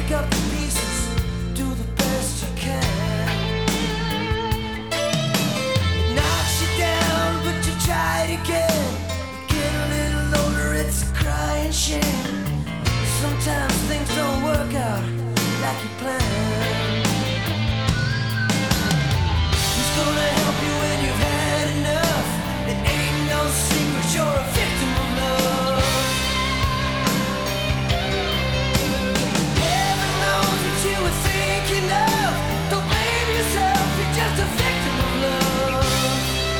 pick up the pieces, do the best you can. It knocks you down, but you try it again. You get a little older, it's a crying shame. Sometimes things don't work out like you planned. Who's gonna help you when you've had enough? It ain't no secret you're a victim of love. Heaven knows what you were thinking of. Don't blame yourself, you're just a victim of love.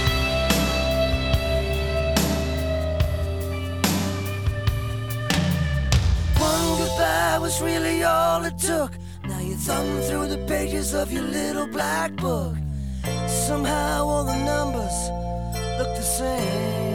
One goodbye was really all it took. Now you're thumbing through the pages of your little black book. Somehow all the numbers look the same.